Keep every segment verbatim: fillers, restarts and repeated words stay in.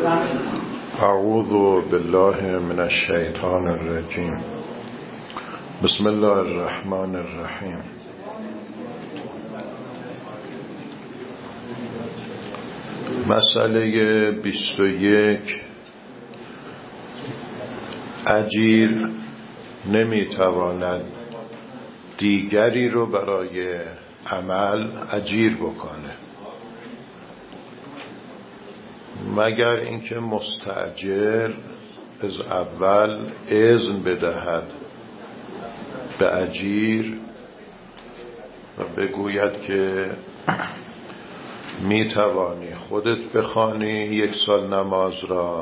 اعوذ بالله من الشیطان الرجیم. بسم الله الرحمن الرحیم. مسئله بیست و یک. اجیر نمیتواند دیگری رو برای عمل اجیر بکنه مگر اینکه مستأجر از اول اذن بدهد به اجیر و بگوید که می توانی خودت بخوانی یک سال نماز را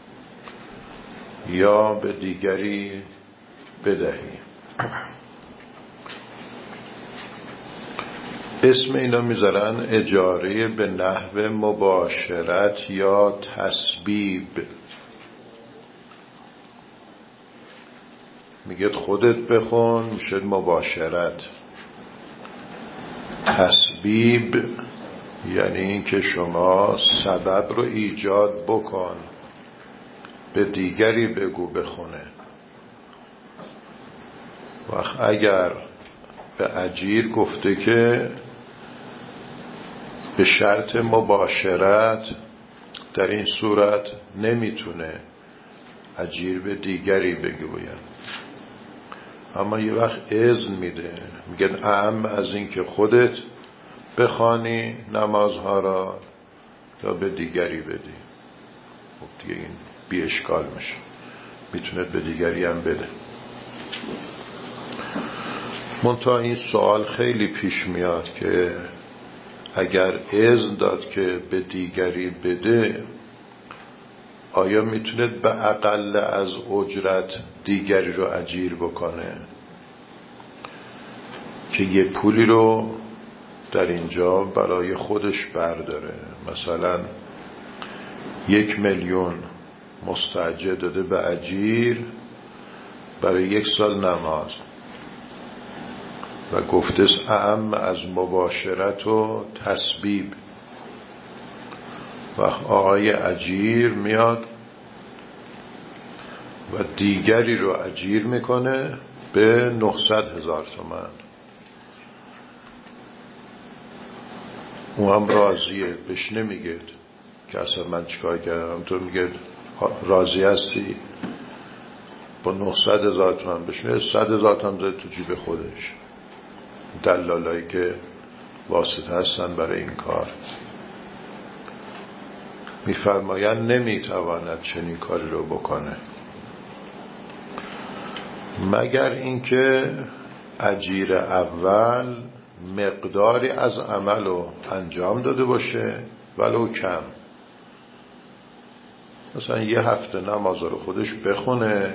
یا به دیگری بدهی. اسم اینا میذارن اجاره به نحو مباشرت یا تسبیب. میگه خودت بخون میشه مباشرت. تسبیب یعنی این که شما سبب رو ایجاد بکن به دیگری بگو بخونه. وقت اگر به اجیر گفته که به شرط مباشرت، در این صورت نمیتونه اجیر به دیگری بگوید. اما یه وقت اذن میده، میگه اهم از این که خودت بخوانی نمازها را یا به دیگری بدی. خب دیگه این بی اشکال میشه، میتونه به دیگری هم بده. منتها این سوال خیلی پیش میاد که اگر اذن داد که به دیگری بده، آیا میتونه به اقل از اجرت دیگری رو اجیر بکنه که یه پولی رو در اینجا برای خودش برداره؟ مثلا یک میلیون مستأجر داده به اجیر برای یک سال نماز و گفته اهم از مباشرت و تسبیب. و آقای اجیر میاد و دیگری رو اجیر میکنه به نهصد هزار تومان. اون هم راضیه، بهش نمیگه که اصلا من چیکار کردم. تو میگه راضی هستی با نهصد هزار تومان بشنه صد هزار تومان زده تو جیب خودش. دلالایی که واسطه هستن برای این کار میفرمایند نمیتواند چنین کاری رو بکنه مگر اینکه اجیر اول مقداری از عمل رو انجام داده باشه ولو کم. مثلا یه هفته نماز رو خودش بخونه،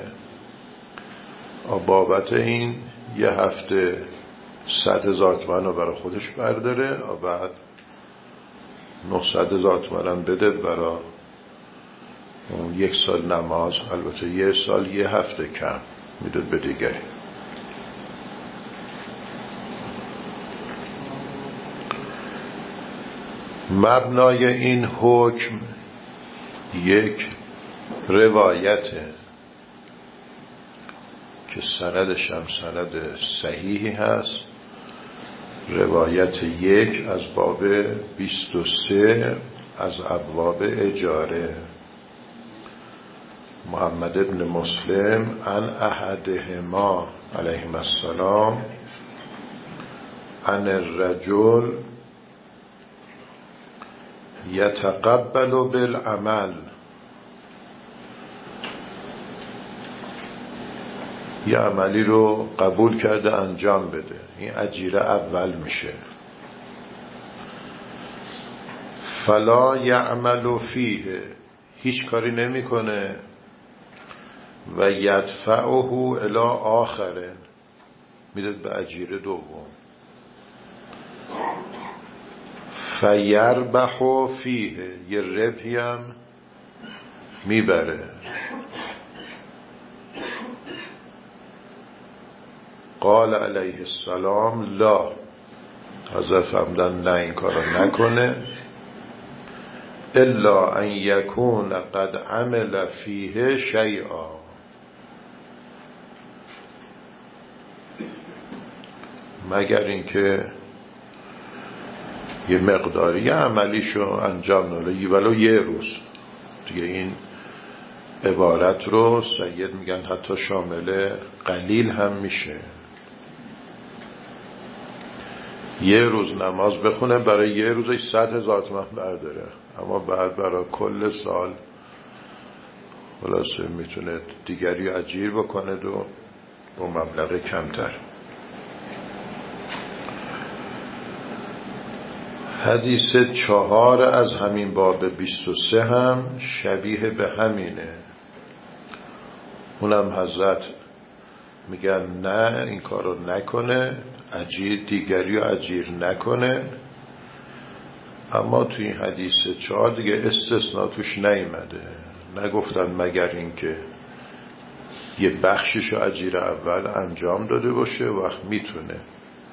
بابت این یه هفته صد هزار تومن رو برای خودش برداره و بعد نهصد هزار تومن هم بده برای اون یک سال نماز. البته یه سال یه هفته کم میداد به دیگری. مبنای این حکم یک روایته که سندش هم سند صحیحی هست. روایت یک از باب بیست و سه از ابواب اجاره. محمد ابن مسلم عن احدهما علیهم السلام عن الرجل یتقبل بالعمل. یه عملی رو قبول کرده انجام بده، این اجیره اول میشه. فلا یعمل فیه، هیچ کاری نمیکنه. و یدفعه الی آخر، میداد به اجیره دوم. فیربح فیه، یه ربحی هم میبره. قال علیه السلام لا، حضرت فرمودن نه این کارو نکنه. الا ان یکون قد عمل فیه شیئا، مگر اینکه یه مقداری عملیشو انجام ناله ولو یه روز دیگه. این عبارت رو سید میگن حتی شامل قلیل هم میشه. یه روز نماز بخونه برای یه روزش صد هزار تومن برداره، اما بعد برای کل سال خلاصه میتونه دیگری اجیر بکنه و با مبلغ کمتر. حدیث چهار از همین باب بیست و سه هم شبیه به همینه. اونم حضرت میگن نه این کارو نکنه، اجیر دیگری رو اجیر نکنه، اما توی این حدیث چهار دیگه استثناء توش نیامده. نگفتن مگر اینکه یه بخششو اجیر اول انجام داده باشه وقت میتونه.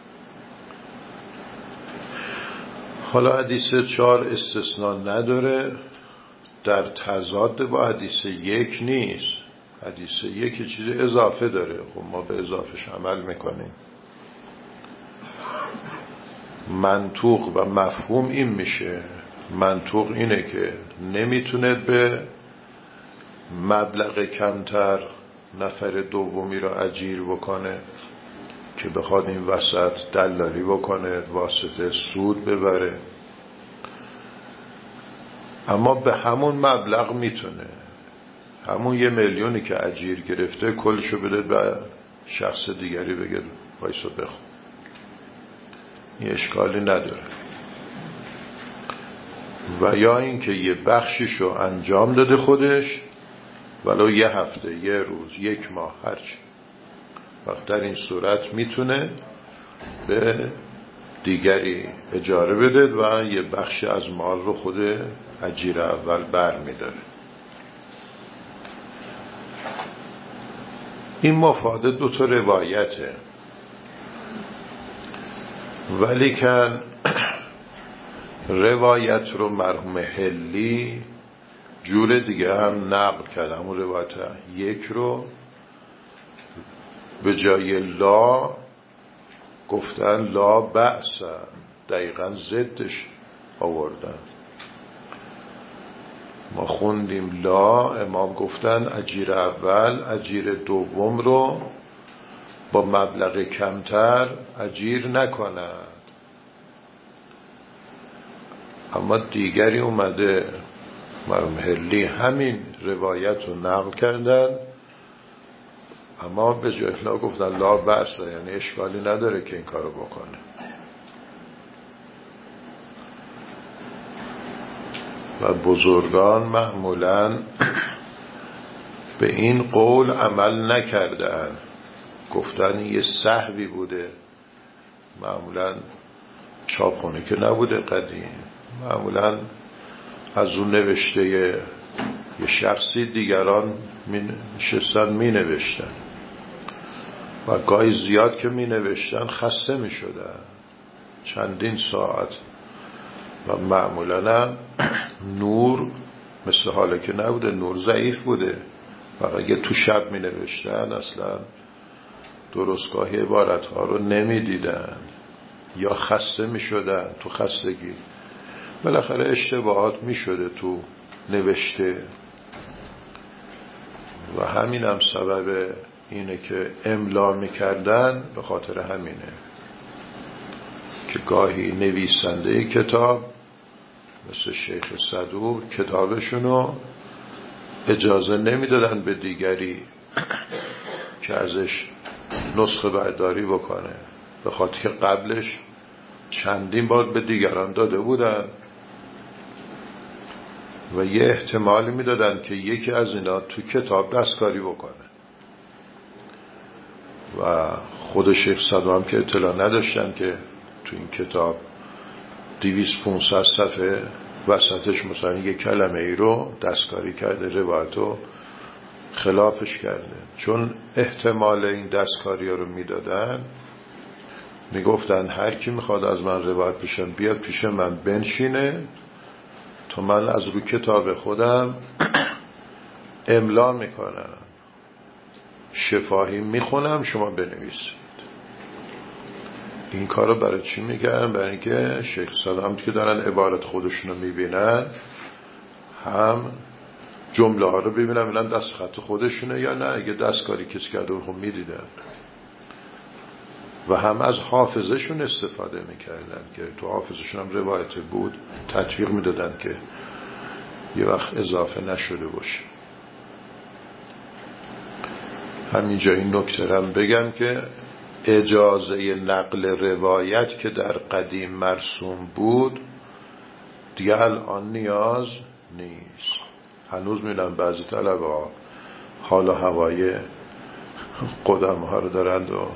حالا حدیث چهار استثناء نداره، در تضاد با حدیث یک نیست. حدیث یک چیز اضافه داره، خب ما به اضافهش عمل میکنیم. منطوق و مفهوم این میشه. منطوق اینه که نمیتونه به مبلغ کمتر نفر دومی را اجیر بکنه که بخواد این وسط دلالی بکنه، واسطه سود ببره، اما به همون مبلغ میتونه همون یه میلیونی که اجیر گرفته کلشو بده به شخص دیگری، بگه وایسا بخون، این اشکالی نداره. و یا اینکه یه بخشیشو انجام داده خودش، ولو یه هفته، یه روز، یک ماه، هرچی، وقت در این صورت میتونه به دیگری اجاره بده و یه بخش از مال رو خود اجیر اول بر میداره. این مفاد دو تا روایته، ولی که روایت رو مرحوم حلی جور دیگه هم نقل کرد. همون روایت یک رو به جای لا گفتن لا بأس، دقیقا ضدش آوردن. ما خوندیم لا، امام گفتن اجیر اول اجیر دوم رو با مبلغ کمتر اجیر نکند. اما دیگری اومده مرحوم حلی همین روایت رو نقل کردن، اما به جای لا گفتن لا بأس، یعنی اشکالی نداره که این کارو بکنه. و بزرگان معمولاً به این قول عمل نکردن، گفتن یه سهوی بوده. معمولاً چاپخونه که نبوده قدیم، معمولاً از اون نوشته یه شخصی دیگران می نشستن می نوشتن و گاهی زیاد که می نوشتن خسته می شدن چندین ساعت، و معمولاً نور مثل حالا که نبوده، نور ضعیف بوده و اگه تو شب می نوشتن اصلا درستگاهی عبارتها رو نمی دیدن یا خسته می شدن. تو خستگی بالاخره اشتباهات می شده تو نوشته، و همین هم سبب اینه که املا می کردن. به خاطر همینه که گاهی نویسنده کتاب مثل شیخ صدوق کتابشونو اجازه نمی دادن به دیگری که ازش نسخه برداری بکنه، به خاطر که قبلش چندین بار به دیگران داده بودن و یه احتمالی می دادن که یکی از اینا تو کتاب دستکاری بکنه. و خود شیخ صدوق هم که اطلاع نداشتن که تو این کتاب دویست پونصد صفحه وسطش مثلا یک کلمه ای رو دستکاری کرده، روایتو خلافش کرده. چون احتمال این دستکاری ها رو میدادن، میگفتن هر کی میخواد از من روایت بشن بیاد پیش من بنشینه تو من از رو کتاب خودم املا میکنم، شفاهی میخونم، شما بنویسید. این کارو برای چی میگن؟ برای اینکه شیخ سلام که دارن عبارت خودشونو میبینن، هم جمله ها رو ببینن ببینن دست خط خودشونه یا نه، اگه دستکاری کسی کرده اون میدیدن، و هم از حافظشون استفاده میکردن که تو حافظشون هم روایت بود، تطبیق میدادن که یه وقت اضافه نشده باشه. همینجا این نکته هم بگم که اجازه نقل روایت که در قدیم مرسوم بود دیگه الان نیاز نیست. هنوز میدن بعضی طلبه ها حال و هوای قدم ها رو دارند و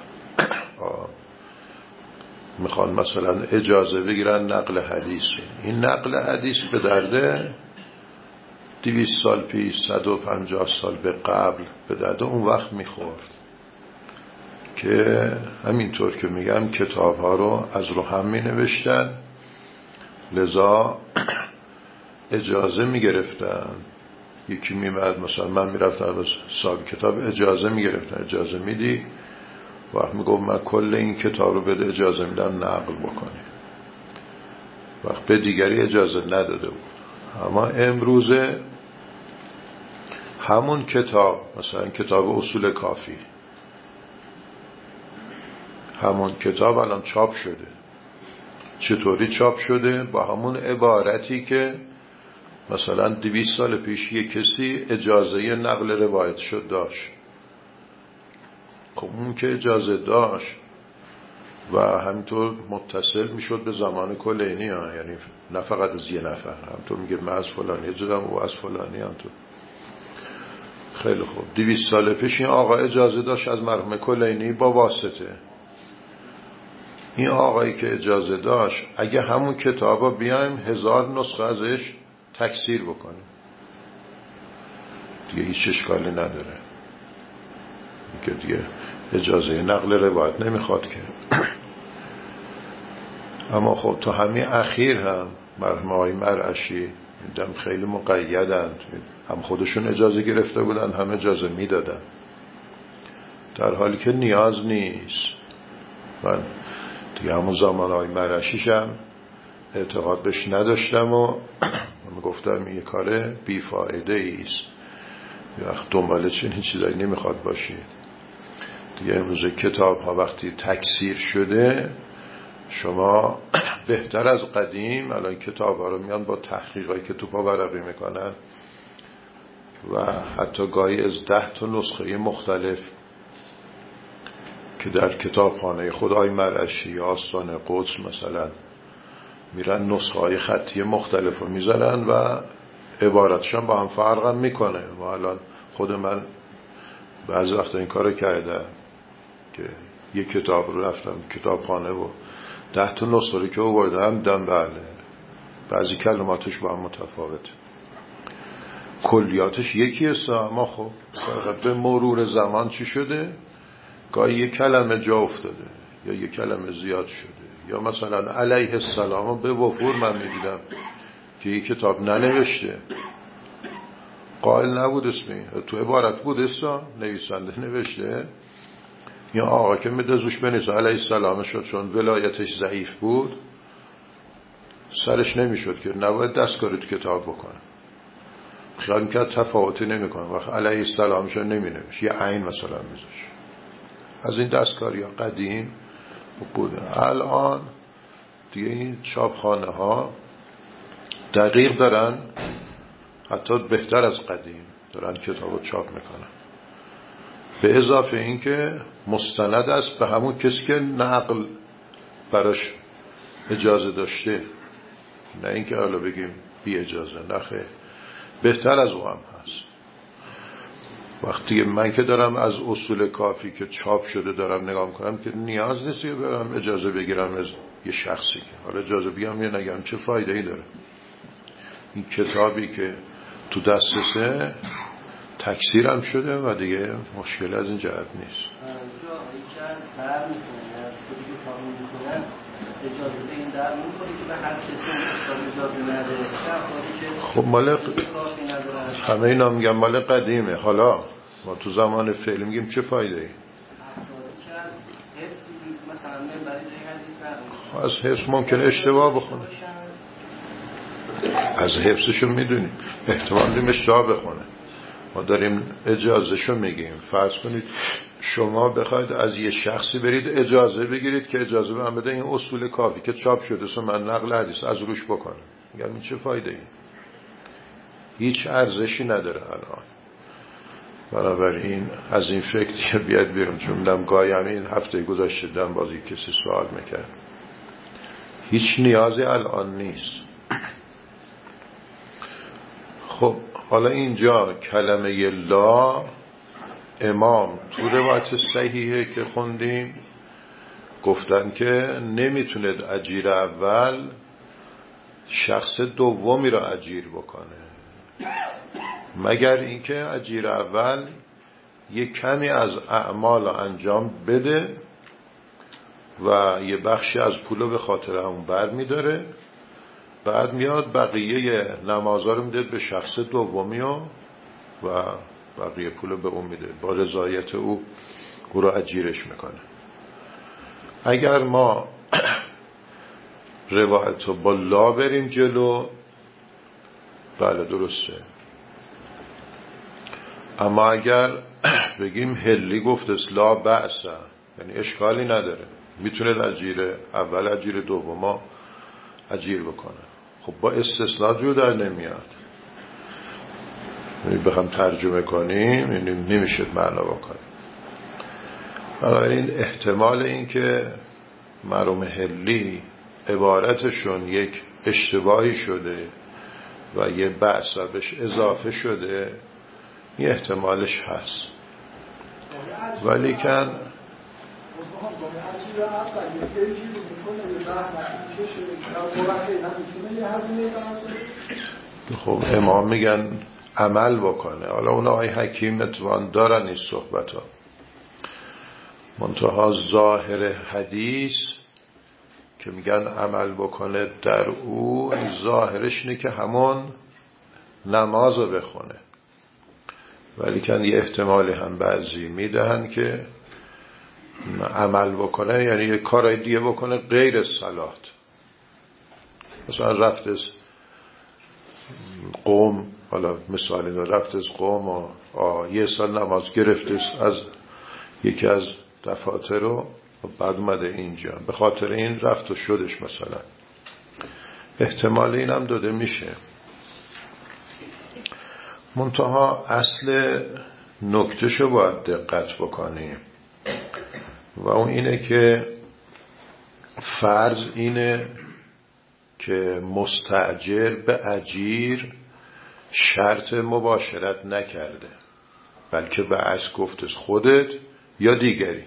میخوان مثلا اجازه بگیرن نقل حدیث. این نقل حدیث به درده دویست سال پیش، صد و پنجاه سال به قبل به درده اون وقت میخورد که همینطور که میگم کتاب ها رو از رو هم می نوشتن، لذا اجازه می گرفتن. یکی میمد مثلا من میرفتم از صاحب کتاب اجازه می گرفتن، اجازه میدی، وقت میگفت من کل این کتاب رو بده اجازه میدم نقل بکنی، وقت به دیگری اجازه نداده بود. اما امروزه همون کتاب، مثلا کتاب اصول کافی، همون کتاب الان چاپ شده. چطوری چاپ شده؟ با همون عبارتی که مثلا دویست سال پیش یک کسی اجازه نقل روایت شد داشت. خب اون که اجازه داشت و همینطور متصل میشد به زمان کلینی ها، یعنی نه فقط از یه نفر، همینطور میگه من از فلانی جدم و از فلانی همینطور. خیلی خوب، دویست سال پیش این آقا اجازه داشت از مرحوم کلینی با واسطه. این آقایی که اجازه داشت اگه همون کتابا بیایم هزار نسخه ازش تکثیر بکنیم دیگه هیچ اشکالی نداره، که دیگه اجازه نقل روایت نمیخواد که. اما خب تو همین اخیر هم مرحوم آقای مرعشی دیدم خیلی مقیدند، هم خودشون اجازه گرفته بودن هم اجازه میدادن، در حالی که نیاز نیست. من دیگه همون زمان آقای مرعشیشم اعتقاد بهش نداشتم و من گفتم این کار بیفایده ایست، یه وقت دنبال چنین چیزایی نمیخواد باشید دیگه. امروز کتاب ها وقتی تکثیر شده، شما بهتر از قدیم الان کتاب ها رو میان با تحقیقایی که تو پا ورقی میکنن و حتی گاهی از ده تا نسخه مختلف که در کتابخانه خدای مرعشی یا آستان قدس مثلا میرن نسخه های خطی مختلف رو میذارن و عبارتشان با هم فرق هم میکنه. و الان خود من بعضی وقتا این کار کردم که یک کتاب رو رفتم کتابخانه و ده تا نسخه رو که آوردم دیدم بله بعضی کلماتش با هم متفاوته، کلیاتش یکی است، اما خب به مرور زمان چی شده؟ گاهی یک کلمه جا افتاده یا یک کلمه زیاد شده، یا مثلا علیه السلام به وفور من میدیدم که یک کتاب ننوشته، قائل نبود اسمی، تو عبارت بود استا نویسنده نوشته، یا آقا که مدزوش بنیسه علیه السلام شد چون ولایتش ضعیف بود سرش نمیشد که نباید دستکاری تو کتاب بکنه، خیال میکرد تفاوتی نمیکنه، وقت علیه السلام شد نمی نوشت، یه عین مثلا میذاش. از این دستکاری ها قدیم بوده. الان دیگه این چاپخانه ها دقیق دارن، حتی بهتر از قدیم دارن کتابو چاپ میکنن، به اضافه این که مستند است به همون کسی که نقل براش اجازه داشته، نه اینکه حالا بگیم بی اجازه، نخه بهتر از او هم هست. وقتی من که دارم از اصول کافی که چاپ شده دارم نگاه میکنم که نیاز نیست که برم اجازه بگیرم از یه شخصی که حالا اجازه بگم یا نگم چه فایده ای داره. این کتابی که تو دسترسه تکثیرم شده و دیگه مشکل از این جهت نیست. اجازه بدین در می‌کنه که به هر کسی اجازه نده که خب مال همه اینا میگم مال قدیمه. حالا ما تو زمان فعلی میگیم چه فایده ای؟ از حفظ ممکنه اشتباه بخونه، از حفظشو میدونیم احتمال داریم اشتباه بخونه. ما داریم اجازهشو میگیم. فرض کنید شما بخواید از یه شخصی برید اجازه بگیرید که اجازه به من بده این اصول کافی که چاپ شده سو من نقل حدیث از روش بکنم، میگم این چه فایده ای؟ هیچ ارزشی نداره الان. بنابراین از این فکر بیاد بیرون. چون میدم گاهی همین هفته گذشته دم بازی کسی سوال میکرد، هیچ نیازی الان نیست. خب حالا اینجا کلمه لا امام تو روایت صحیحه که خوندیم گفتن که نمیتونه اجیر اول شخص دومی را اجیر بکنه مگر اینکه اجیر اول یه کمی از اعمال انجام بده و یه بخشی از پولو به خاطر اون بر میداره، بعد میاد بقیه نمازها رو میده به شخص دومی و بقیه پولو به اون میده، با رضایت او او رو اجیرش میکنه. اگر ما روایت رو با لا بریم جلو بله درسته، اما اگر بگیم هلی گفت لا بأسه یعنی اشکالی نداره، میتونه اجیر اول اجیر دوما اجیر بکنه. خب با استثناء جو در نمیاد. یعنی بخوام ترجمه کنیم یعنی نمیشه معنا بکنیم. بنابراین احتمال این که مرحوم هلی عبارتشون یک اشتباهی شده و یه بحث بهش اضافه شده این احتمالش هست، ولی کن خب امام میگن عمل بکنه. حالا اونا های حکیم اتوان دارن این صحبت ها، منتها ظاهر حدیث که میگن عمل بکنه در او ظاهرش اینه که همون نماز رو بخونه، ولی کن یه احتمالی هم بعضی میدهن که عمل بکنه یعنی یه کارای دیگه بکنه غیر صلات. مثلا رفت از قوم، حالا مثال اینو رفت از قوم و یه سال نماز گرفت از یکی از دفاتر رو بعد اومده اینجا به خاطر این رفت و شدش مثلا. احتمال این هم داده میشه. منتها اصل نکتهشو باید دقت بکنیم و اون اینه که فرض اینه که مستأجر به اجیر شرط مباشرت نکرده، بلکه به از گفت خودت یا دیگری.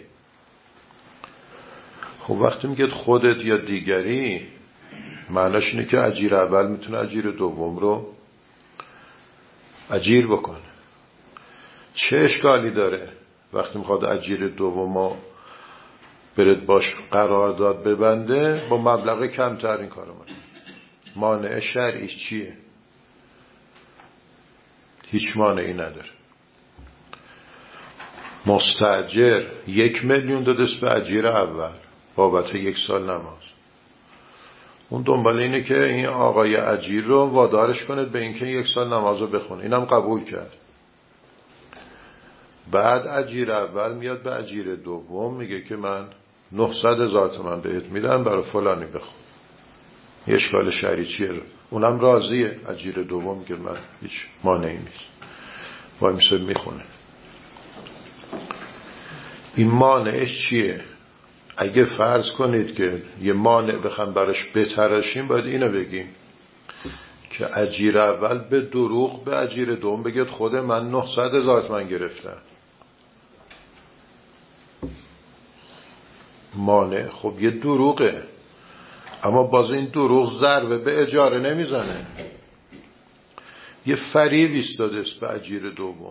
خب وقتی میگه خودت یا دیگری معناش اینه که اجیر اول میتونه اجیر دوم رو اجیر بکنه. چه اشکالی داره وقتی میخواد اجیر دومو برد باش قرارداد ببنده با مبلغ کمتر این کارو کنه؟ مانع شرعی چیه؟ هیچ مانعی نداره. مستاجر یک میلیون داده به اجیر اول بابت یک سال نماز، اون دنبال اینه که این آقای اجیر رو وادارش کنه به اینکه یک سال نماز رو بخونه. اینم قبول کرد. بعد اجیر اول میاد به اجیر دوم میگه که من نهصد هزار تومان بهت میدم برای فلانی بخون. یه اشکال شرعی چیه؟ اونم راضیه. اجیر دوم میگه من هیچ مانعی نیست، وای میشه میخونه. این مانعش چیه؟ اگه فرض کنید که یه مانع بخوام براش بتراشیم باید اینو بگیم که اجیر اول به دروغ به اجیر دوم بگید خود من نهصد هزار تومان گرفتم. مانع خب یه دروغه، اما باز این دروغ ضربه به اجاره نمیزنه، یه فریب ایستاده است به اجیر دوم.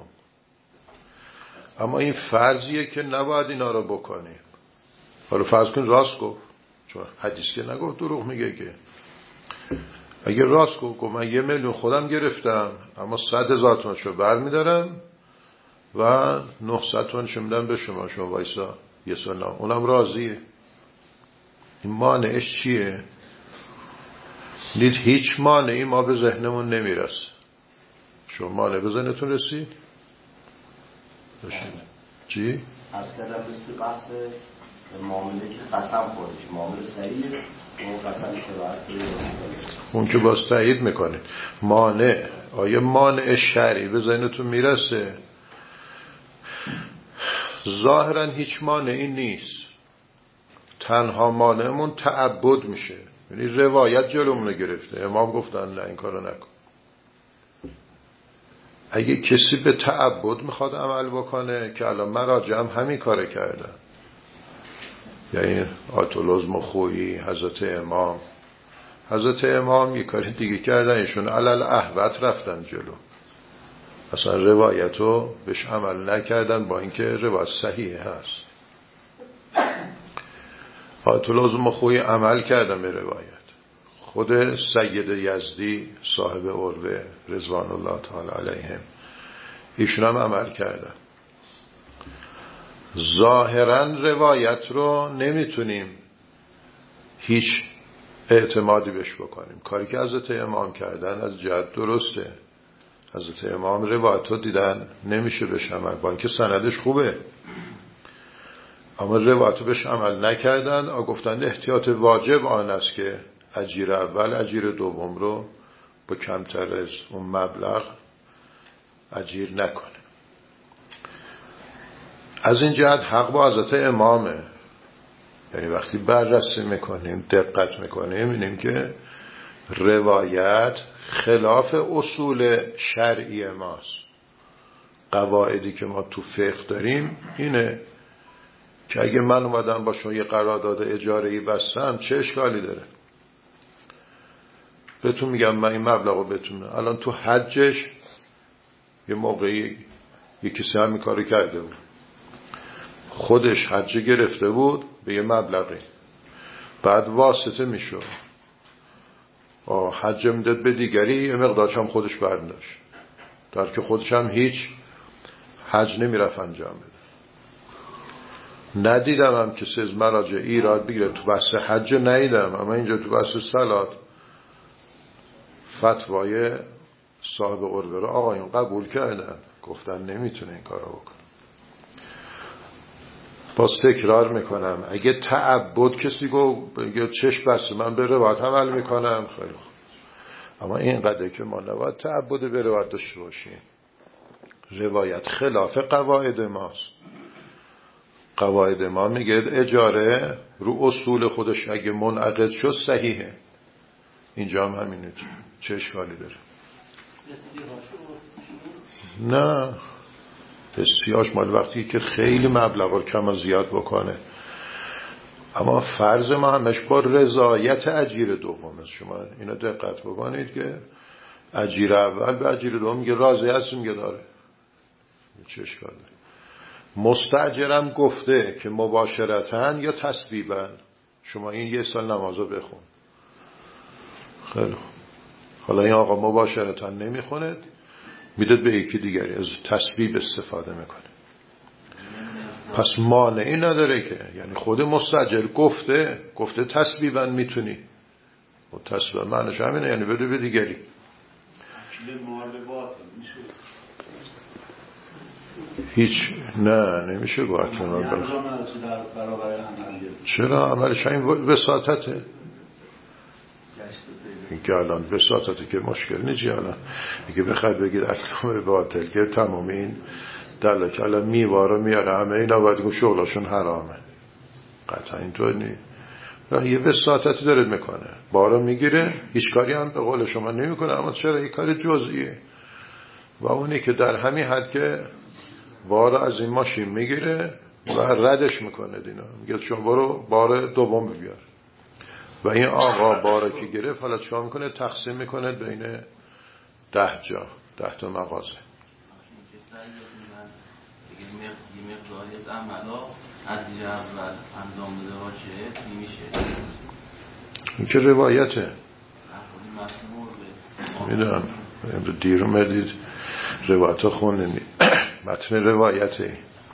اما این فرضیه که نباید اینا رو بکنیم. حالا فرض کن راست گفت، چون حدیث که نگفت دروغ میگه که. اگه راست گفت من یه میلیون خودم گرفتم اما صد هزار تومنشو بر میدارم و نهصد تومنشو میدم به شما، شما وایسا یه سال نام، اونم راضیه. این مانعش چیه؟ دید هیچ مانعی ما به ذهنمون نمیرسه. شما مانع به ذهنتون رسید؟ چی؟ از کردم مثل بحث معامله که قسم خوردش، معامله صحیحه اون قسم که اون که باز تایید میکنید. مانع، آیا مانع شرعی به ذهنتون میرسه؟ ظاهرا هیچ مانعی نیست، تنها مانعمون تعبد میشه. یعنی روایت جلومونو گرفته، امام گفتن نه این کارو نکن. اگه کسی به تعبد میخواد عمل بکنه که الان مراجع هم همین کار کردن، یعنی آیت الله مخویی، حضرت امام حضرت امام یه کاری دیگه کردن، ایشون علل احوت رفتن جلو، اصلا روایتو بهش عمل نکردن با اینکه روایت صحیح هست. آیت الله مخویی عمل کردن به روایت. خود سید یزدی صاحب عروه رضوان الله تعالی علیهم ایشون هم عمل کردن. ظاهرا روایت رو نمیتونیم هیچ اعتمادی بهش بکنیم. کاری که حضرت امام کردن از جهت درسته. حضرت امام روایت رو دیدن نمیشه بهش عمل، با اینکه سندش خوبه، اما روایت رو بهش عمل نکردن. و گفتن احتیاط واجب آن است که اجیر اول اجیر دوم رو با کمتر از اون مبلغ اجیر نکنه. از این جهت حق با حضرت امامه. یعنی وقتی بررسی میکنیم دقت میکنیم میبینیم که روایت خلاف اصول شرعی ماست. قواعدی که ما تو فقه داریم اینه که اگه من اومدم با شما یه قرارداد اجاره‌ای بستم چه اشکالی داره؟ بهتون میگم من این مبلغو بهتون، الان تو حجش یه موقعی یکی کسی همین کارو کرده بود، خودش حج گرفته بود به یه مبلغی، بعد واسطه میشد حج میداد به دیگری، یه مقدارش هم خودش برمی‌داشت، در که خودش هم هیچ حج نمیرفت انجام بده. ندیدم هم کسی از مراجع ایراد بگیره تو بحث حج، ندیدم، اما اینجا تو بحث صلات فتوای صاحب عروه رو آقایون قبول کردن، گفتن نمیتونه این کارو بکنه. باز تکرار میکنم اگه تعبد کسی گو بگه چشم بسته من به روایت عمل میکنم، خیلی خوب، اما اینقدر که ما نباید تعبد به روایت داشته باشیم. روایت خلاف قواعد ماست. قواعد ما میگه اجاره رو اصول خودش اگه منعقد شد صحیحه. اینجا هم همینه، چه اشکالی داره؟ نه، حسیاش مال وقتی که خیلی مبلغ رو کم و زیاد بکنه، اما فرض ما همش با رضایت اجیر دوم. شما اینا دقت بکنید که اجیر اول به اجیر دوم میگه راضی هست، میگه داره، چه اشکال داره؟ مستاجرم گفته که مباشرتاً یا تسبیباً شما این یه سال نمازو بخون. خیلی خوب، حالا این آقا مباشرتاً نمیخونه، میداد به یکی دیگری، از تسبیب استفاده میکنه. پس مانعی نداره که، یعنی خود مستاجر گفته گفته تسبیباً میتونی، و تسبیباً معنیش همینه، یعنی بده به دیگری. هیچ نه نمیشه باید چرا عملش این وساطته. این که الان وساطته که مشکل نیست. الان میگه بخواید بگید اکلام باطل که تمام این دلله که الان میوارو میاره همه اینا باید گفت شغلاشون حرامه، قطعا اینطور نیست. یه وساطتی داره میکنه، بارو میگیره، هیچ کاری هم به قول شما نمیکنه، اما چرا یه کار جزئیه. و اونی که در همین حد که بار از این ماشین میگیره و ردش میکنه دینا، میگه شما برو بار دوم بیار، و این آقا باره که گرفت حالا چیکار میکنه؟ تقسیم میکنه بین ده جا، ده تا مغازه. یه مقداری از عملا از اول انجام داده باشه نمیشه. این که روایته میدونم دیر اومدید روایت خوندید متن روایته.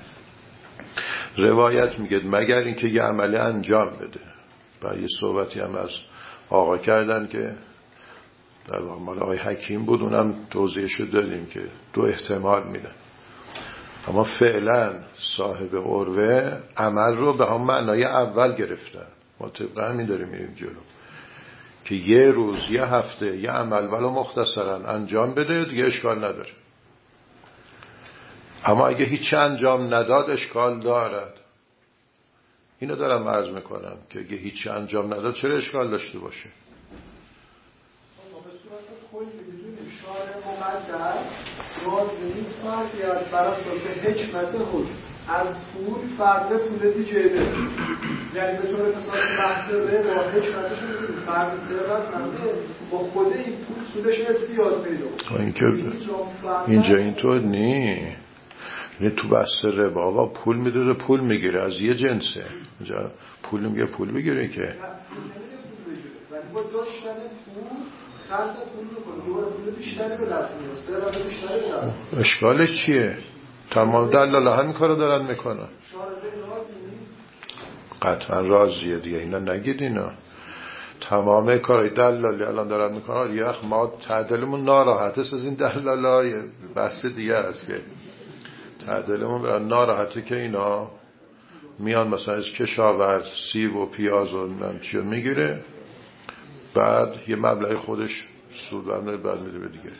روایت میگه مگر اینکه یه عملی انجام بده. و یه صحبتی هم از آقا کردن که در واقع مال آقای حکیم بود، اونم توضیحشو دادیم که دو احتمال میدن، اما فعلا صاحب عروه عمل رو به هم معنای اول گرفتن. ما طبق همین داریم میریم جلو که یه روز یه هفته یه عمل ولو مختصرا انجام بده دیگه اشکال نداره. اما اگه هیچ انجام نداد اشکال دارد. اینو دارم عرض میکنم که اگه هیچ انجام نداد چرا اشکال داشته باشه. شارع مقدس راز نیست فرقی از بر اساس حکمت خود از پول فرق پول دیگه. یعنی به طور مثال بحث داره با حکمتش می‌بینید فرق ثروت نمیده با خود این پول سودش زیاد پیدا. اینکه اینجا اینطور نی. یعنی تو بحث ربا آقا پول میده پول میگیره از یه جنسه. اینجا پول میگه پول بگیره که ولی با داشتن پول خرد پول میکنه دوباره پول بیشتری به دست میاره ثروت بیشتری به دست میاره. اشکالش چیه؟ تمام دلالا همین کارو دارن میکنن. قطعا راضیه دیگه اینا نگید. اینا تمام کارهای دلالی الان دارن میکنن. یخ ما تعدلمون ناراحته از این دلالای بحث دیگه است که تعدلمون برای ناراحته که اینا میان مثلا از کشاورز سیب و پیاز و نم چیو میگیره بعد یه مبلغ خودش سود برمیده بعد میده به دیگه.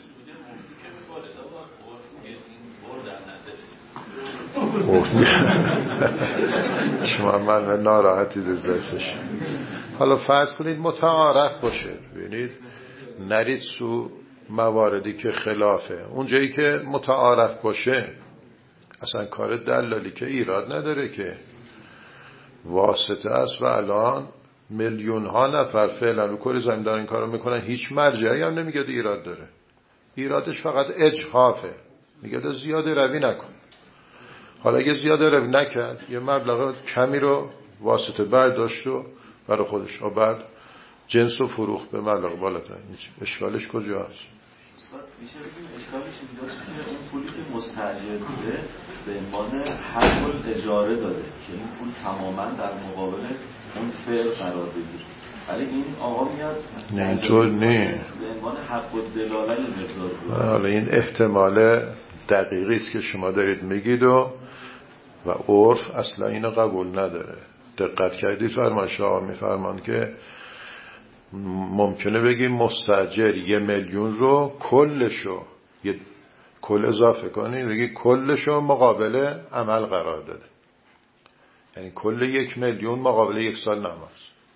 شما من ناراحتی از دستش. حالا فرض کنید متعارف باشه، ببینید نرید سو مواردی که خلافه. اون جایی که متعارف باشه اصلا کار دلالی که ایراد نداره که واسطه است و الان میلیون ها نفر فعلا رو کره زمین دارن این کارو میکنن. هیچ مرجعی هم نمیگه ایراد داره. ایرادش فقط اجحافه، میگه زیاده روی نکن. حالا اگه زیاده روی نکرد یه مبلغ کمی رو واسطه برداشت و برای خودش و بعد جنس و فروخت به مبلغ بالاتر. اشکالش کجاست؟ میشه بگیم اشکالش اینجاست که اون پولی که مستاجر بوده به عنوان حق الاجاره داده که این پول تماما در مقابل اون فعل قرار بگیره. ولی این آقا میاد نه اینطور نه، به عنوان حق الدلاله مقدار بوده. حالا این احتمال دقیقی است که شما دارید میگید و و عرف اصلا اینو قبول نداره. دقت کردید فرمان شاه میفرمان که ممکنه بگیم مستاجر یه میلیون رو کلشو یه کل اضافه کنی بگی کلشو مقابل عمل قرار داده، یعنی کل یک میلیون مقابل یک سال نماز.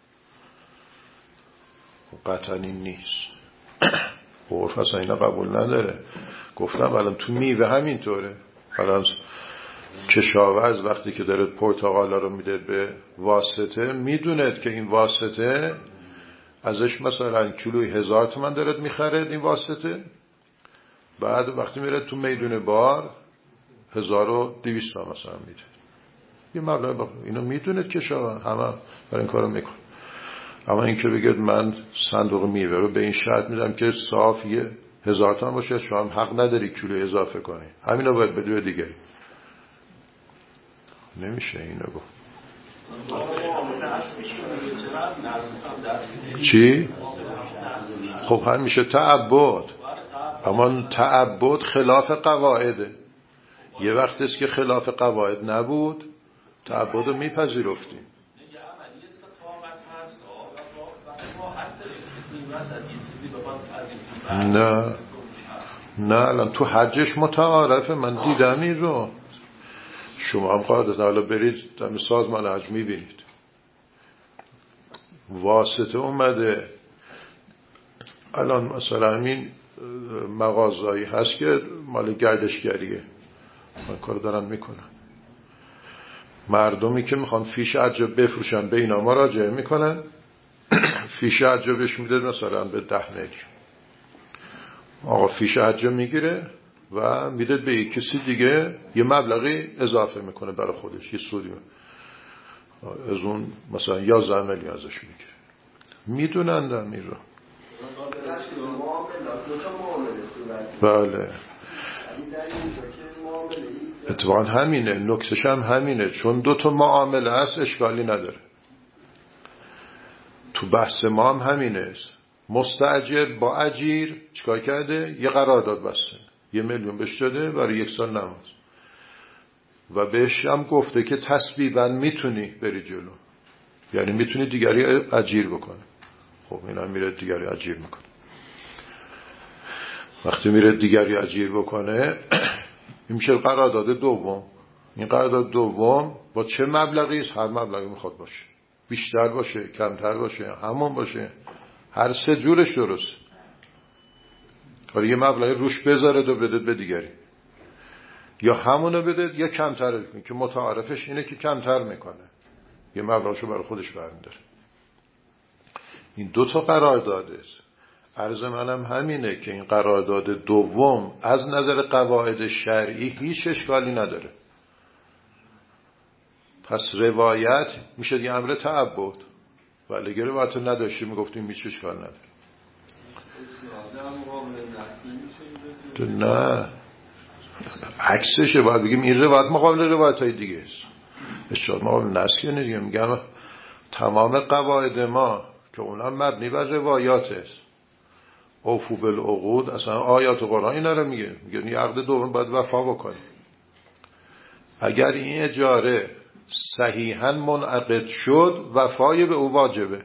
قطعا این نیست. عرف اصلا اینا قبول نداره. گفتم الان تو میوه همینطوره. الان کشاورز وقتی که داره پرتقالا رو میده به واسطه میدوند که این واسطه ازش مثلا کیلوی هزار تومن دارد میخرد این واسطه، بعد وقتی میره تو میدون بار هزار و دویست تومن مثلا میده. یه مبلغ اینو میدوند کشاورز همه برای این کارو میکن. اما این که بگید من صندوق میوه رو به این شرط میدم که صاف یه هزار تومن باشه شما هم حق نداری کیلو اضافه کنی، همینو باید بدوی دیگه. نمیشه اینو گفت. چی؟ خب هم میشه تعبد، اما تعبد خلاف قواعده. یه وقت است که خلاف قواعد نبود تعبد رو میپذیرفتیم. نه نه الان تو حجش متعارفه، من دیدم این رو. شما هم قاعدتا حالا برید در سازمان حج میبینید واسطه اومده. الان مثلا همین مغازهایی هست که مال گردشگریه من کار دارن میکنن. مردمی که میخوان فیش حج بفروشن به اینا مراجعه میکنن، فیش حج بهش میده مثلا به ده میلیون. آقا فیش حج میگیره و میده به یک کسی دیگه یه مبلغی اضافه میکنه برای خودش، یه سودی از اون مثلا یازده میلیون ازش میگیره. میدونن امیر رو. بله اتفاقا همینه، نکتش هم همینه، چون دو تا معامله هست اشکالی نداره. تو بحث ما هم همینه، مستاجر با اجیر چیکار کرده؟ یه قرارداد بسته، یه میلیون بهش داده برای یک سال نماز و بهش هم گفته که تسبیبا میتونی بری جلو، یعنی میتونی دیگری اجیر بکنه. خب این هم میره دیگری اجیر میکنه. وقتی میره دیگری اجیر بکنه این میشه قرارداد دوم. این قرارداد دوم با چه مبلغی؟ هر مبلغی میخواد باشه، بیشتر باشه، کمتر باشه، همون باشه، هر سه جورش درست. حالا یه مبلغی روش بذاره و بده به دیگری، یا همونو بده یا کمتر بکنه، که متعارفش اینه که کمتر میکنه، یه مبلغشو برای خودش برمی‌داره. این دو تا قرارداده. عرض منم همینه که این قرارداد دوم از نظر قواعد شرعی هیچ اشکالی نداره. پس روایت میشه یه امر تعبد، ولی اگه روایت نداشتی میگفتیم هیچ اشکال نداره. نه عکسشه، باید بگیم این روایت مقابل روایت های دیگه است. اشتراط مقابل نسل دیگه. میگم تمام قواعد ما که اونها مبنی بر روایات است، اوفو بالعقود، اصلا آیات قرآن اینا رو میگه، میگه این عقد دوم باید وفا بکنی. اگر این اجاره صحیحاً منعقد شد وفای به او واجبه.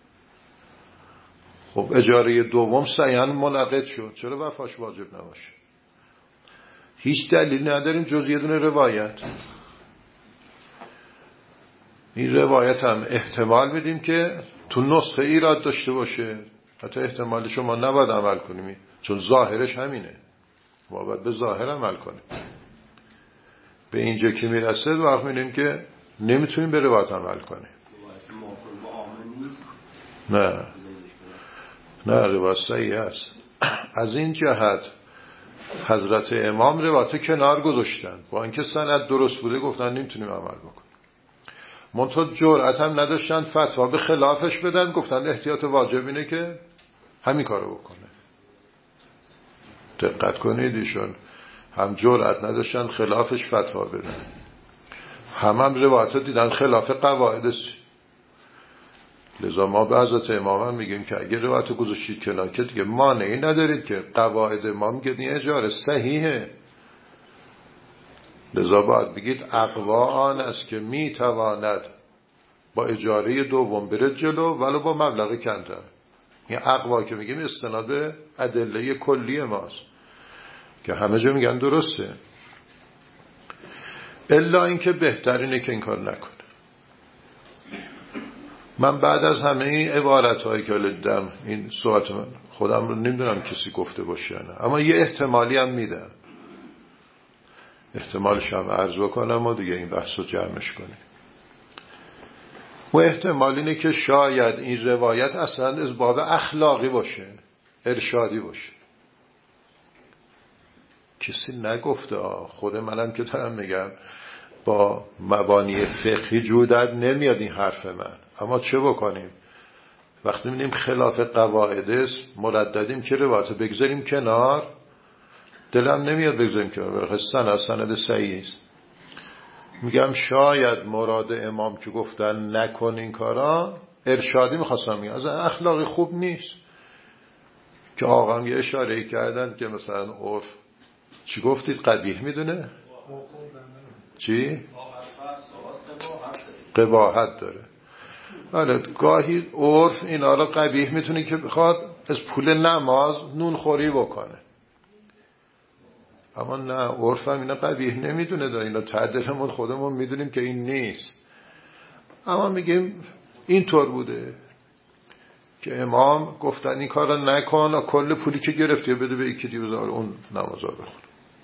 خب اجاره دوم صحیحاً منعقد شد، چرا وفاش واجب نباشه؟ هیچ دلیل نداریم جز یه دونه روایت. این روایت هم احتمال میدیم که تو نسخه ایراد داشته باشه، حتی احتمال شما نباید عمل کنیم، چون ظاهرش همینه، ما باید به ظاهر عمل کنیم. به اینجا که میرسه وقت میدیم که نمیتونیم به روایت عمل کنیم. نه نه روایت صحیح است. از این جهت حضرت امام روایت کنار گذاشتن، با اینکه سند درست بوده گفتن نمیتونیم عمل بکنیم. منتها جرأت هم نداشتن فتوا به خلافش بدن، گفتن احتیاط واجب اینه که همین کارو بکنه. دقت کنید، ایشون هم جرأت نداشتن خلافش فتوا بدن، هم هم روایت دیدن خلاف قواعد است. لذا ما به حضرت امام هم میگیم که اگه روایت گذاشتید کنار که دیگه مانعی ندارید، که قواعد ما میگه این اجاره صحیحه. لذا باید بگید اقوا آن است که میتواند با اجاره دوم بره جلو ولو با مبلغ کمتر. این اقوا که میگیم استناد به ادله کلی ماست که همه جا میگن درسته، الا اینکه بهترینه که این کار نکنه. من بعد از همه این عبارت هایی که دیدم، این صحبت من خودم رو نمیدونم کسی گفته باشه نه، اما یه احتمالی هم میدم، احتمالش هم عرض بکنم و دیگه این بحث رو جمعش کنیم. و احتمال اینه که شاید این روایت اصلا از باب اخلاقی باشه، ارشادی باشه. کسی نگفته، خود منم که دارم میگم با مبانی فقهی جودت نمیاد این حرف من، اما چه بکنیم وقتی می‌بینیم خلاف قواعد است مرددیم که روایت بگذاریم کنار. دلم نمیاد بگذاریم کنار، برای سند سند صحیح است. میگم شاید مراد امام که گفتن نکن این کارا ارشادی میخواستم میگم، از اخلاقی خوب نیست که آقام یه اشاره کردن که مثلا عرف چی گفتید قبیح میدونه؟ چی؟ قباحت داره. بله گاهی عرف اینا رو قبیح میتونه که بخواد از پول نماز نون خوری بکنه، اما نه، عرف هم اینا قبیح نمیدونه، داره اینا تعدلمون خودمون میدونیم که این نیست، اما میگیم اینطور بوده که امام گفتن این کار رو نکن و کل پولی که گرفتی بده به یکی دیگه بذار اون نمازا بخون،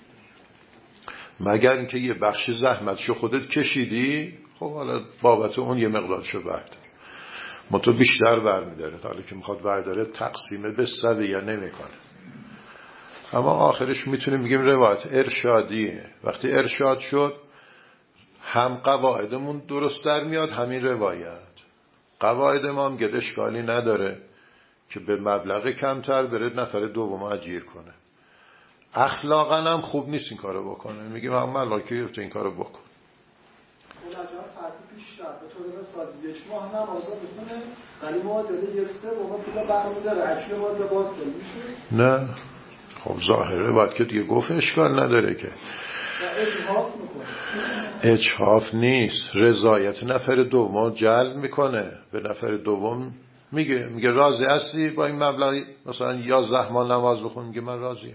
مگر اینکه یه بخش زحمتشو خودت کشیدی، خب حالا بابت اون یه مقدارشو برد، منتها بیشتر برمیداره، حالا که میخواد برداره تقسیم به سویه نمیکنه. اما آخرش میتونیم بگیم روایت ارشادیه. وقتی ارشاد شد هم قواعدمون درست در میاد، همین روایت قواعد ما هم گه اشکالی نداره که به مبلغ کمتر بره نفر دوم اجیر کنه. اخلاقا هم خوب نیست این کارو بکنه، میگیم هم ملاکی گفته این کارو بکن. اون اجازه فرقی پیش رفت به طور مثال یک ماه نمازا میکنه ولی ما داده یک سه موقع پول برمی داره اکل ما به باد داره میشه؟ نه خب ظاهره باید که دیگه گفت اشکال نداره که اجحاف میکنه. اجحاف نیست، رضایت نفر دوم جلب میکنه. به نفر دوم میگه میگه راضی هستی با این مبلغ مثلا یازده ماه نماز بخون؟ میگه من راضیم.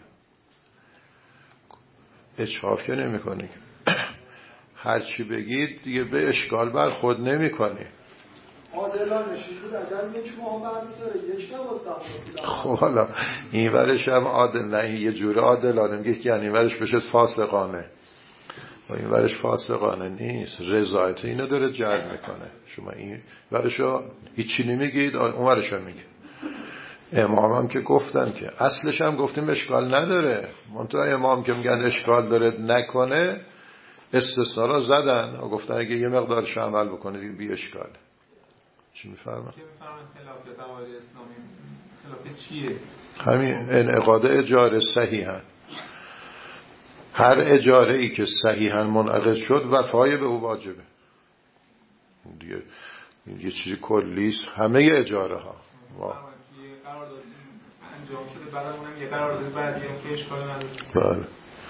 اجحاف که نمی کنی. هر چی بگید دیگه به اشکال بر خود نمی کنی. عادلانه شید بود اگر یک ماه برمیداره یک دوازده. خب حالا این ورش هم عادل نه، این یه جوره عادلانه میگه که یعنی این ورش بشه فاسقانه و این ورش فاسقانه نیست. رضایت اینو داره جلب میکنه. شما این ورشو هیچی نمیگید اون ورشو میگه. امام هم که گفتن که اصلش هم گفتیم اشکال نداره، منطقه امام که میگن اشکال داره نکنه استثنا را زدن و گفتن اگه یه مقدارش عمل بکنه دیگه بی اشکاله. چی میفرمایید؟ چی میفرمایید خلافت قواعد اسلامی؟ خلافت چیه؟ همین انعقاد اجاره صحیحا. هر اجاره ای که صحیحا منعقد شد وفای به او واجبه. دیگه یه چیزی کلیست همه اجاره ها. انجام شده بعد اونم یه قرارداد بعدی هم که اشکال نداره. بله.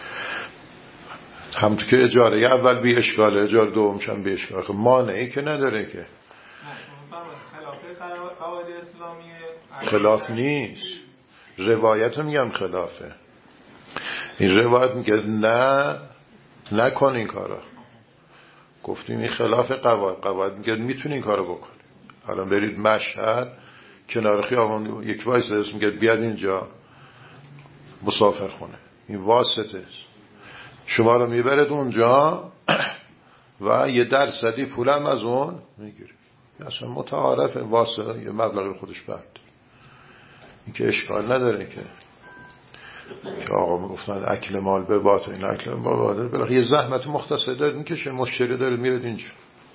هم تو که اجاره اول بی اشکاله، اجاره دومش هم بی اشکاله. مانعی که نداره که. نه شما خلاف قواعد اسلامی خلاف نیست. روایت میگم خلافه. این روایت میگه نه نکن این کارو. گفتیم این خلاف قواعد. قواعد میگه میتونی این کارو بکنی. الان برید مشهد کنار خیابان یک وایسه اسم میگه بیاد اینجا مسافر خونه، این واسطه است. شما رو میبرد اونجا و یه درصدی پولم از اون میگیره. اصلا متعارف واسطه یه مبلغ خودش برد. این که اشکال نداره که که آقا میگفتن اکل مال به باطل، این اکل مال به باطل بالاخره یه زحمت مختصر داره میکشه، مشتری داره میرد اینجا.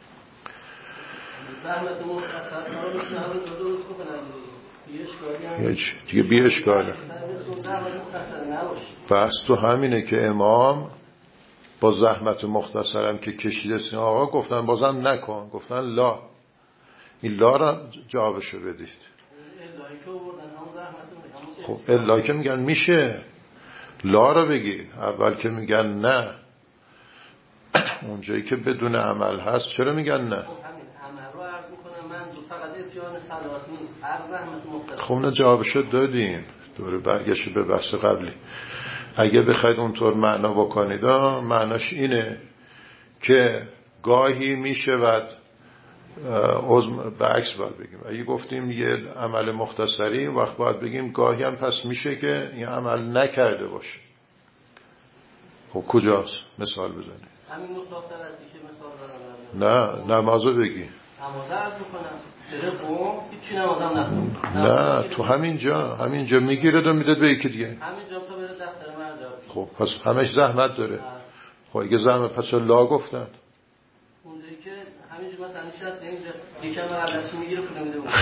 زحمت مختصر کارو میتونه همون دو روز بکنن دیگه دیگه بی اشکاله. بس تو همینه که امام با زحمت مختصرم که کشیده آقا گفتن بازم نکن، گفتن لا. این لا را جوابشو بدید. خب الا که میگن میشه، لا را بگید. اول که میگن نه، اونجایی که بدون عمل هست چرا میگن نه؟ خب نه جوابشو دادیم. دوره برگشت به بحث قبلی. اگه بخواید اونطور معنا بکنید معناش اینه که گاهی میشود عزم به عکس باید بگیم. اگه گفتیم یه عمل مختصری وقت باید بگیم گاهی هم پس میشه که این عمل نکرده باشه. خب کجاست؟ مثال بزنید. همین مسافر هستی که مثال بزنید. نه نمازو بگی. نمازه عرض میکنم سره قوم هیچی نمازم نکنم. نه تو همین جا همین جا میگیرد و میداد به یکی دیگه. همین جا تا بره دفتر مرجع. خب پس همش زحمت داره. خب اگه زحمت پس لا گفتن. اونجایی که همینجا مثلا نشسته اینجا یکم عدسی میگیره پول میده بود.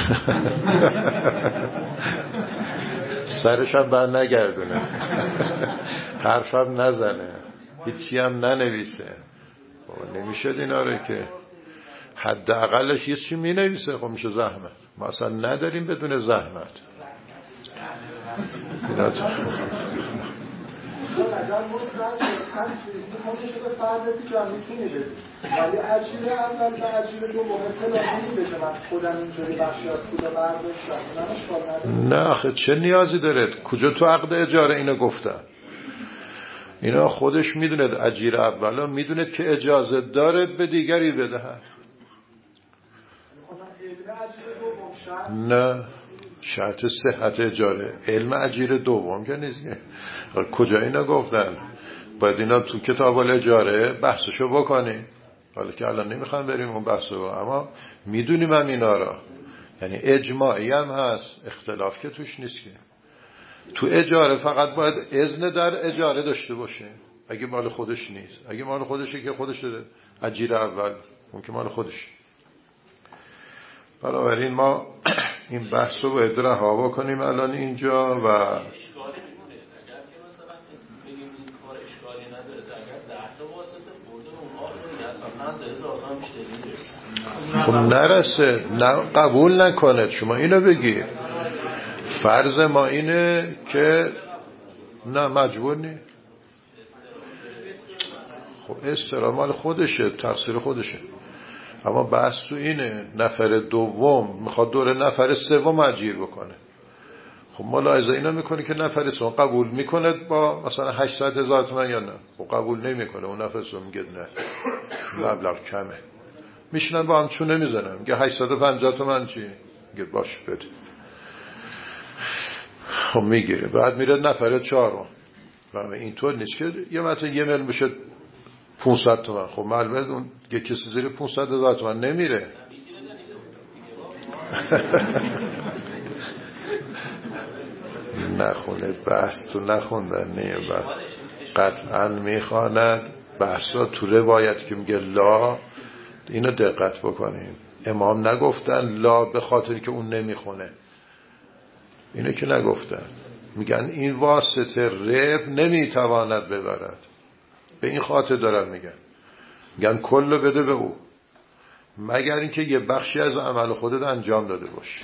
سرش هم بر نگردونه. حرفم نزنه. هیچی هم ننویسه. خب نمیشه اینا رو که حداقلش یه چی می نویسه. خب میشه زحمت. ما اصلا نداریم بدون زحمت. اینا تو اگر مستند خودش به فرد دیگر میتونی بدید ولی اجیر اول و اجیر دوم اطلاع نمیده که من خودم اینجوری بخشی از پول برداشتم. نه آخه چه نیازی داره؟ کجا تو عقد اجاره اینو گفتن؟ اینا خودش میدوند اجیر اولا میدوند که اجازه دارد به دیگری بدهد. نه شرط صحت اجاره علم اجیر دوم که نیست. کجا اینا گفتن؟ باید اینا تو کتاب الاجاره بحثشو بکنیم. حالا که الان نمیخوام بریم اون بحثو، اما میدونیم هم اینا را. یعنی اجماعی هم هست، اختلاف که توش نیست که. تو اجاره فقط باید اذن در اجاره داشته باشه اگه مال خودش نیست. اگه مال خودشه که خودش داره اجیر اول، اون که مال خودش. بنابراین ما این بحث رو باید رها بکنیم الان اینجا. و خب نرسه، نه قبول نکنه. شما اینو بگید فرض ما اینه که نه مجبور نی. خب استرامال خودشه، تقصیر خودشه. اما بحث تو اینه نفر دوم میخواد دور نفر سوم اجیر بکنه. خب ملاحظه اینا میکنه که نفر سوم قبول میکنه با مثلا هشتصد هزار تومان یا نه؟ خب قبول نمیکنه. اون نفر سوم میگه نه مبلغ کمه. میشنن با هم چونه میزنن، میگه هشتصد و پنجاه تومان چی؟ میگه باش بده. خب میگیره. بعد میره نفر چهارم و اینطور نیست که یه مثلا یه میلیون بشه پانصد تومان. خب معلومه اون یه کسی زیر پانصد هزار تومان نمیره. نخونه بحث تو نخوندن نه قطعا میخواند بحثا تو روایت که میگه لا. اینو دقت بکنیم، امام نگفتن لا به خاطر که اون نمیخونه، اینو که نگفتن. میگن این واسطه رب نمیتواند ببرد، به این خاطر دارن میگن. میگن کلو بده به او مگر اینکه یه بخشی از عمل خودت انجام داده باشی.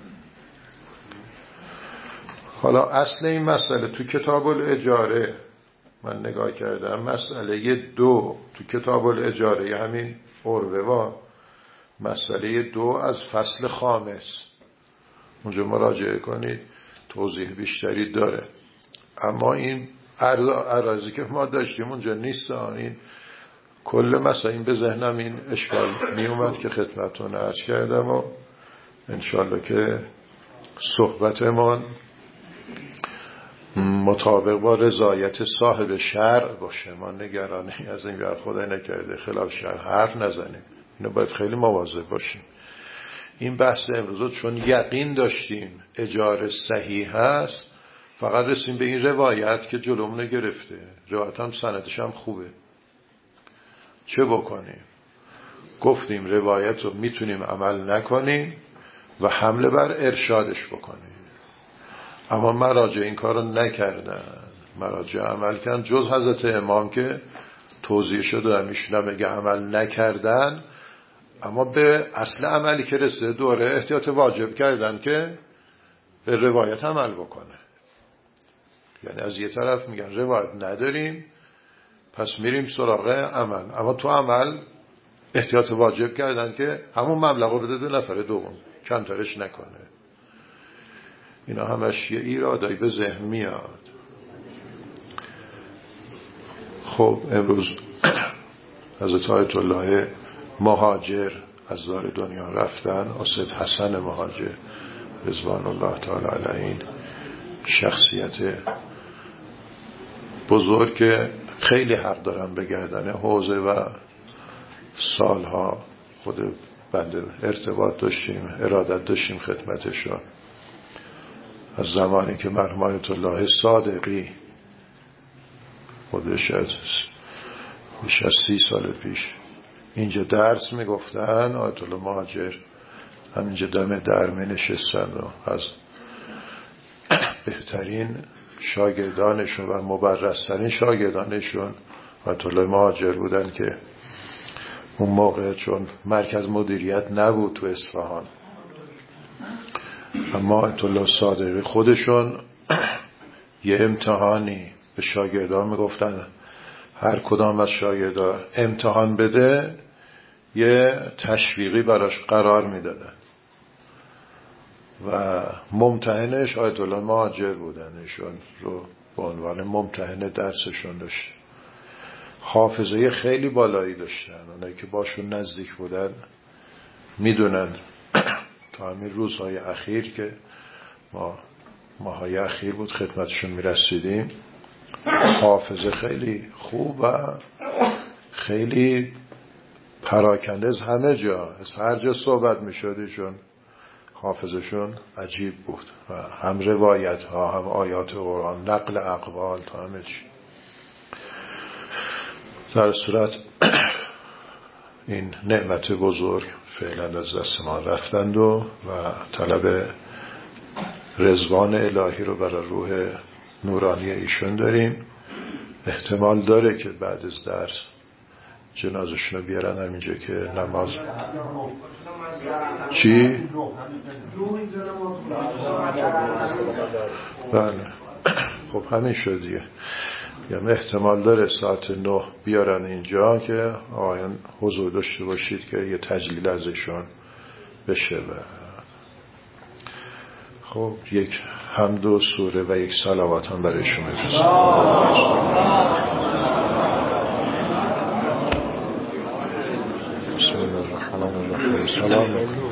حالا اصل این مسئله تو کتاب الاجاره من نگاه کردم، مسئله دو تو کتاب الاجاره همین ارووا، مسئله دو از فصل خامس اونجا مراجعه کنید توضیح بیشتری داره. اما این عرضی که ما داشتیم اونجا نیست. این کل مسئله این به ذهنم این اشکال می اومد که خدمتتون عرض کردم و انشالله که صحبتمان مطابق با رضایت صاحب شرع باشه. ما نگرانی از این ور خدای نکرده خلاف شرع حرف نزنیم. اینو باید خیلی مواظب باشیم. این بحث امروز چون یقین داشتیم اجاره صحیح هست، فقط رسیم به این روایت که جلومونه گرفته. روایت هم سندش هم خوبه. چه بکنیم؟ گفتیم روایت رو میتونیم عمل نکنیم و حمله بر ارشادش بکنیم. اما مراجع این کار رو نکردن. مراجع عمل کردن جز حضرت امام که توضیح شده همیشه میگه عمل نکردن، اما به اصل عملی که رسیده دوره احتیاط واجب کردن که به روایت عمل بکنه. یعنی از یه طرف میگن روایت نداریم پس میریم سراغ عمل، اما تو عمل احتیاط واجب کردن که همون مبلغ رو بده دو نفر دوم کمترش نکنه. اینا همش یه ایرادایی به ذهن میاد. خب امروز حضرت آیت الله مهاجر از دار دنیا رفتن. اسید حسن مهاجر رضوان الله تعالی علیه، شخصیت بزرگ که خیلی حق دارن به گردن حوزه و سالها خود بنده ارتباط داشتیم، ارادت داشتیم خدمتشون. از زمانی که مرحوم آیت الله صادقی خودش از بیش از سی سال پیش اینجا درس میگفتن، آیت الله مهاجر همینجا دم در می نشستن و از بهترین شاگردانشون و مبرزترین شاگردانشون آیت الله مهاجر بودن که اون موقع چون مرکز مدیریت نبود تو اصفهان، اما آیت الله صادقی خودشون یه امتحانی به شاگردان میگفتن هر کدام از شاگردان امتحان بده یه تشویقی براش قرار میدادن و ممتحنش آیت الله مهاجر بودنشون رو به عنوان ممتحن درسشون داشت. حافظه خیلی بالایی داشتن. اونایی که باشون نزدیک بودن میدونن تا همین روزهای اخیر که ما ماهای اخیر بود خدمتشون میرسیدیم، حافظه خیلی خوب و خیلی پراکنده از همه جا، از هر جا صحبت میشدیشون حافظشون عجیب بود و هم روایت ها هم آیات قرآن نقل اقوال تا همه چی. در صورت این نعمت بزرگ فعلا از دست ما رفتند و, و طلب رضوان الهی رو برای روح نورانی ایشون داریم. احتمال داره که بعد از درس جنازشون رو بیارن همینجا که نماز چی؟ بله خب همین شد دیگه. یعنی احتمال داره ساعت نه بیارن اینجا که آیان حضور داشته باشید که یه تجلیل ازشون بشه. و خب یک حمد و سوره و یک صلوات هم برایشون بفرستید. بسم الله الرحمن الرحیم. سلام علیکم.